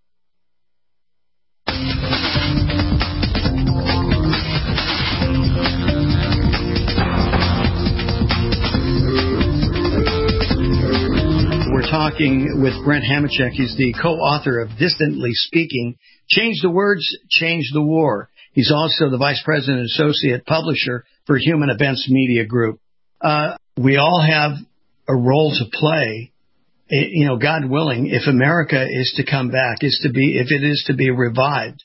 We're talking with Brent Hamachek. He's the co-author of Distantly Speaking, Change the Words, Change the War. He's also the Vice President and Associate Publisher for Human Events Media Group. We all have a role to play, God willing, if America is to come back, if it is to be revived.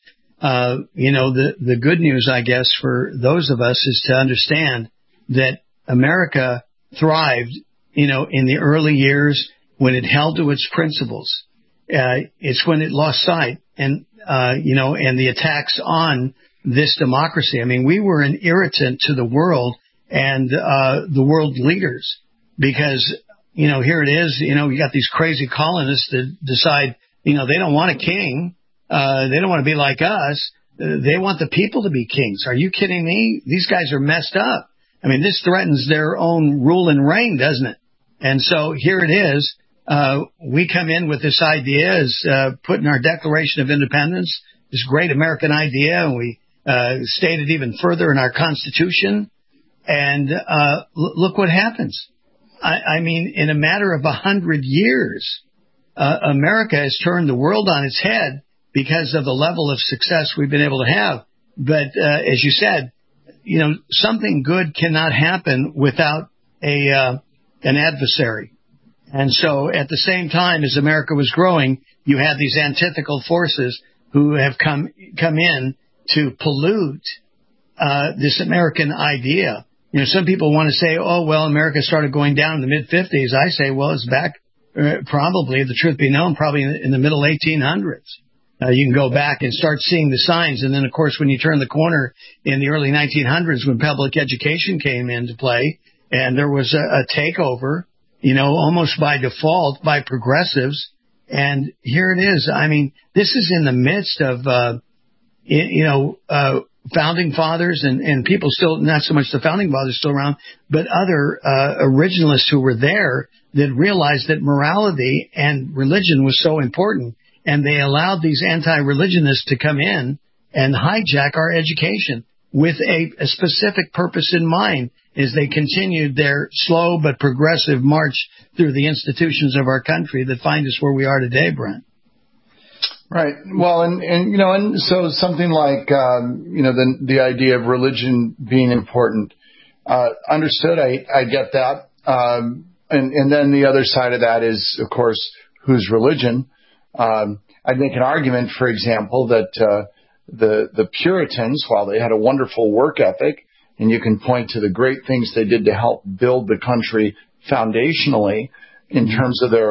The good news, I guess, for those of us is to understand that America thrived, in the early years when it held to its principles. It's when it lost sight and the attacks on this democracy. I mean, we were an irritant to the world and the world leaders because, here it is, you got these crazy colonists that decide, they don't want a king. They don't want to be like us. They want the people to be kings. Are you kidding me? These guys are messed up. I mean, this threatens their own rule and reign, doesn't it? And so here it is. We come in with this idea as put in our Declaration of Independence, this great American idea, and we state it even further in our Constitution. And look what happens. I mean, in a matter of 100 years, America has turned the world on its head because of the level of success we've been able to have. But as you said, something good cannot happen without an adversary. And so at the same time as America was growing, you had these antithetical forces who have come in to pollute this American idea. Some people want to say, oh, well, America started going down in the mid-50s. I say, well, it's back probably, the truth be known, probably in the middle 1800s. You can go back and start seeing the signs. And then, of course, when you turn the corner in the early 1900s when public education came into play and there was a takeover, almost by default by progressives. And here it is. I mean, this is in the midst of, founding fathers and people still, not so much the founding fathers still around, but other originalists who were there that realized that morality and religion was so important. And they allowed these anti-religionists to come in and hijack our education with a specific purpose in mind as they continued their slow but progressive march through the institutions of our country that find us where we are today, Brent. Right. Well, and so something like, the idea of religion being important, understood. I get that. And then the other side of that is, of course, whose religion? I I'd make an argument, for example, that the Puritans, while they had a wonderful work ethic, and you can point to the great things they did to help build the country foundationally in terms of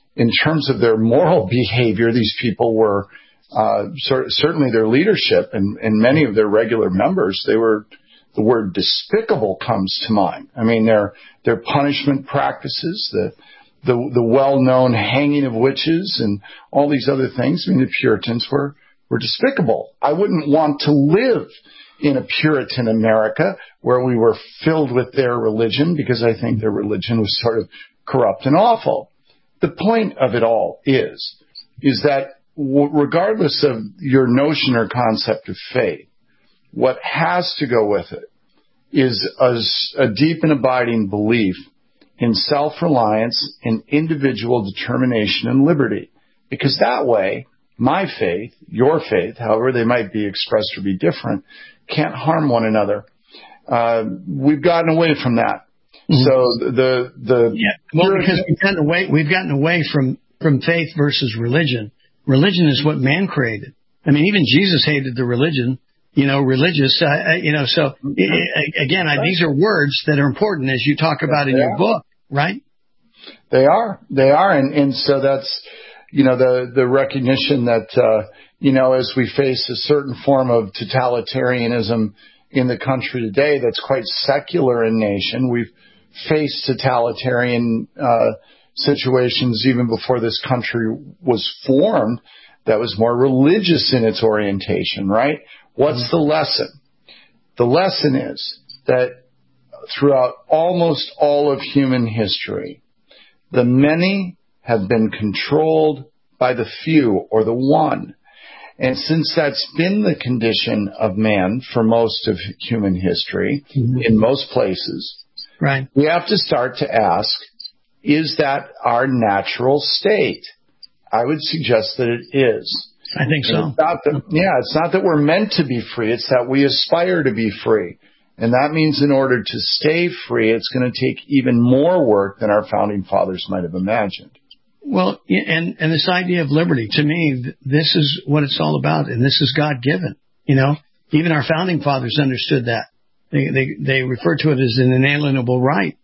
their moral behavior, these people were certainly their leadership and many of their regular members, the word despicable comes to mind. I mean, their punishment practices, the well-known hanging of witches and all these other things. I mean, the Puritans were despicable. I wouldn't want to live in a Puritan America where we were filled with their religion, because I think their religion was sort of corrupt and awful. The point of it all is that regardless of your notion or concept of faith, what has to go with it is a deep and abiding belief in self-reliance, in individual determination and liberty. Because that way, my faith, your faith, however they might be expressed or be different, can't harm one another. We've gotten away from that. So because we've gotten away from faith versus religion. Religion is what man created. I mean, even Jesus hated the religion, religious, so again, these are words that are important as you talk about in your book, right? They are. And so that's, the recognition that, as we face a certain form of totalitarianism in the country today that's quite secular in nation. We've faced totalitarian situations even before this country was formed that was more religious in its orientation, right? What's the lesson? The lesson is that throughout almost all of human history, the many have been controlled by the few or the one. And since that's been the condition of man for most of human history, in most places, right, we have to start to ask, is that our natural state? I would suggest that it is. I think so. It's not that we're meant to be free. It's that we aspire to be free. And that means in order to stay free, it's going to take even more work than our founding fathers might have imagined. Well, and this idea of liberty, to me, this is what it's all about, and this is God-given. Even our founding fathers understood that. They refer to it as an inalienable right,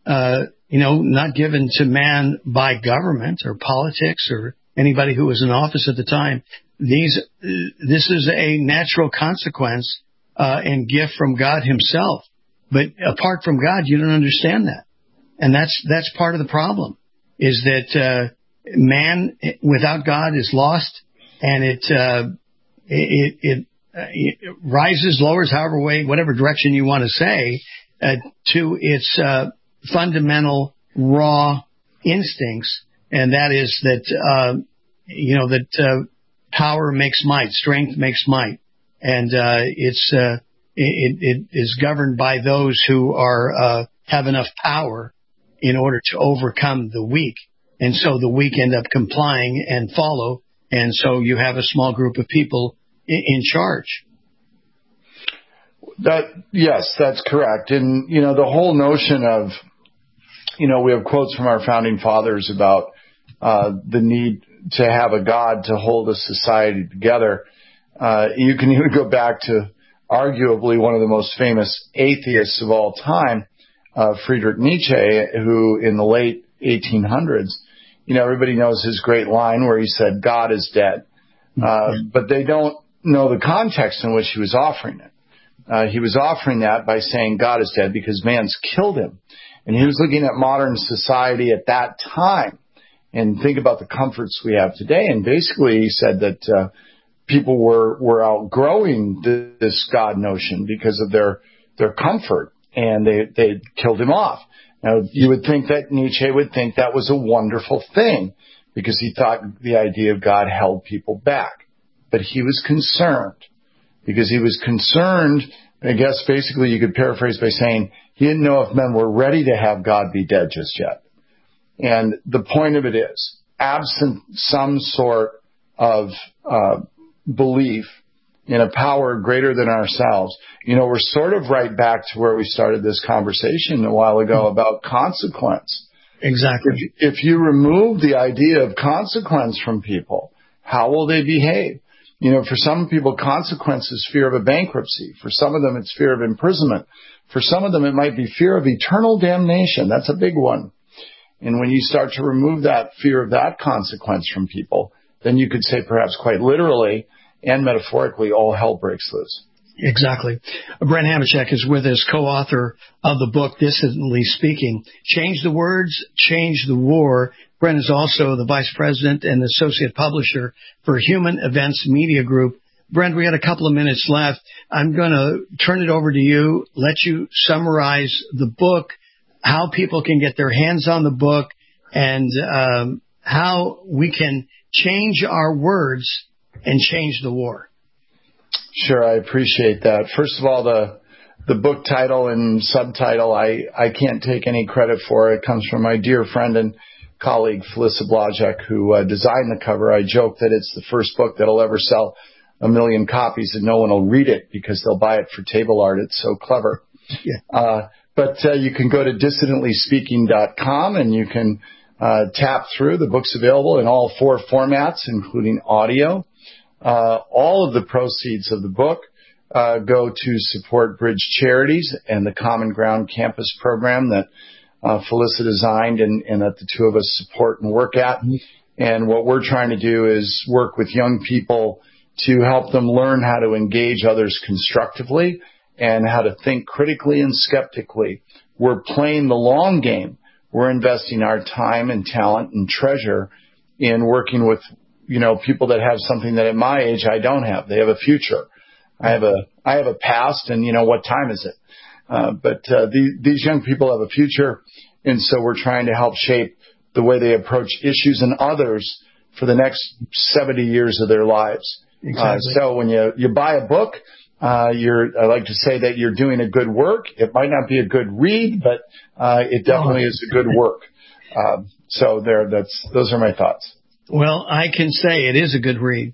not given to man by government or politics or anybody who was in office at the time. This is a natural consequence and gift from God himself. But apart from God, you don't understand that. And that's part of the problem, is that man without God is lost, and it rises, lowers, whatever direction you want to say, to its fundamental raw instincts, and that is that that power makes might, strength makes might, and it is governed by those who have enough power in order to overcome the weak. And so the weak end up complying and follow, and so you have a small group of people in charge. Yes, that's correct. And, the whole notion of, we have quotes from our founding fathers about the need to have a God to hold a society together. You can even go back to arguably one of the most famous atheists of all time, Friedrich Nietzsche, who in the late 1800s, everybody knows his great line where he said, God is dead. But they don't know the context in which he was offering it. He was offering that by saying God is dead because man's killed him. And he was looking at modern society at that time and think about the comforts we have today. And basically he said that people were outgrowing this God notion because of their comfort, and they killed him off. Now, you would think that Nietzsche would think that was a wonderful thing because he thought the idea of God held people back. But he was concerned because he was concerned, I guess basically you could paraphrase by saying he didn't know if men were ready to have God be dead just yet. And the point of it is, absent some sort of belief in a power greater than ourselves, we're sort of right back to where we started this conversation a while ago about consequence. Exactly. If you remove the idea of consequence from people, How will they behave? You know, for some people, consequence is fear of a bankruptcy. For some of them, it's fear of imprisonment. For some of them, it might be fear of eternal damnation. That's a big one. And when you start to remove that fear of that consequence from people, then you could say perhaps quite literally and metaphorically, all hell breaks loose. Exactly. Brent Hamachek is with us, co-author of the book, Dissonantly Speaking, Change the Words, Change the War. Brent is also the vice president and associate publisher for Human Events Media Group. Brent, we had a couple of minutes left. I'm going to turn it over to you, let you summarize the book, how people can get their hands on the book, and how we can change our words and change the war. Sure, I appreciate that. First of all, the book title and subtitle, I can't take any credit for. It comes from my dear friend and colleague, Felissa Blajek, who designed the cover. I joke that it's the first book that'll ever sell 1 million copies and no one will read it because they'll buy it for table art. It's so clever. Yeah. But you can go to dissonantlyspeaking.com and you can tap through. The book's available in all 4 formats, including audio. All of the proceeds of the book go to support Bridge Charities and the Common Ground Campus program that Felissa designed and that the two of us support and work at. And what we're trying to do is work with young people to help them learn how to engage others constructively and how to think critically and skeptically. We're playing the long game. We're investing our time and talent and treasure in working with, you know, people that have something that at my age I don't have. They have a future. I have a past, and you know, what time is it? But these young people have a future, and so we're trying to help shape the way they approach issues and others for the next 70 years of their lives. Exactly. So when you buy a book, I like to say that you're doing a good work. It might not be a good read, but it definitely is a good work. So those are my thoughts. Well, I can say it is a good read.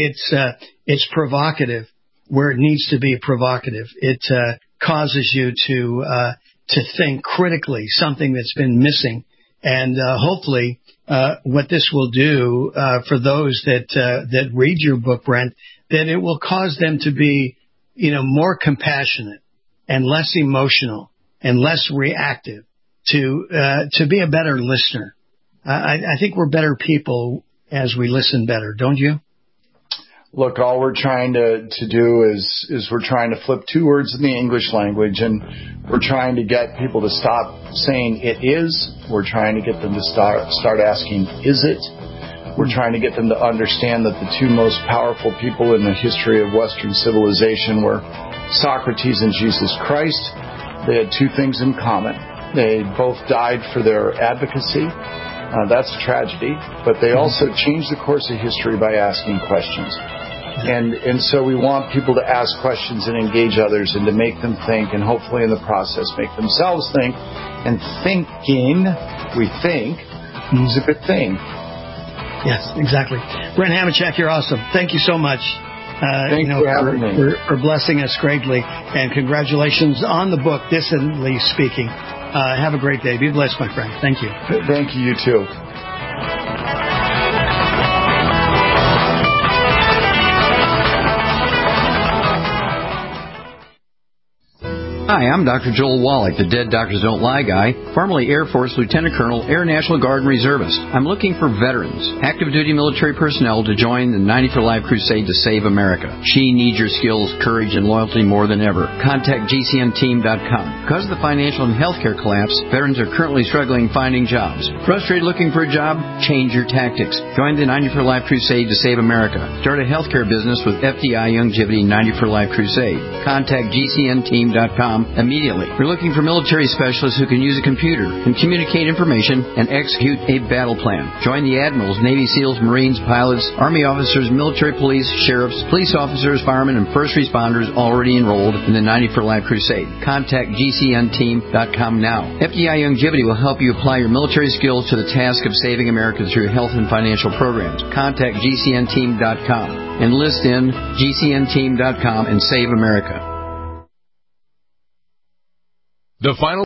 It's provocative where it needs to be provocative. It causes you to think critically, something that's been missing, and hopefully what this will do for those that read your book, Brent, that it will cause them to be, you know, more compassionate and less emotional and less reactive, to be a better listener. I think we're better people as we listen better, don't you? Look, all we're trying to do is we're trying to flip 2 words in the English language, and we're trying to get people to stop saying it is. We're trying to get them to start asking, is it? We're trying to get them to understand that the 2 most powerful people in the history of Western civilization were Socrates and Jesus Christ. They had 2 things in common. They both died for their advocacy. That's a tragedy, but they also changed the course of history by asking questions. And so we want people to ask questions and engage others and to make them think, and hopefully in the process make themselves think. And thinking, we think, is a good thing. Yes, exactly. Brent Hamachek, you're awesome. Thank you so much. Thank you for having me. For blessing us greatly. And congratulations on the book, Dissonantly Speaking. Have a great day. Be blessed, my friend. Thank you. Thank you, you too. Hi, I'm Dr. Joel Wallach, the Dead Doctors Don't Lie guy, formerly Air Force Lieutenant Colonel, Air National Guard and Reservist. I'm looking for veterans, active duty military personnel to join the 90 for Life crusade to save America. She needs your skills, courage, and loyalty more than ever. Contact GCNteam.com. Because of the financial and healthcare collapse, veterans are currently struggling finding jobs. Frustrated looking for a job? Change your tactics. Join the 90 for Life crusade to save America. Start a healthcare business with FDI Youngevity 90 for Life crusade. Contact GCNteam.com immediately. We're looking for military specialists who can use a computer and communicate information and execute a battle plan. Join the admirals, Navy SEALs, Marines, pilots, Army officers, military police, sheriffs, police officers, firemen, and first responders already enrolled in the 90 for Life crusade. Contact GCNteam.com now. FDI Youngevity will help you apply your military skills to the task of saving America through health and financial programs. Contact GCNteam.com. Enlist in GCNteam.com and save America. The final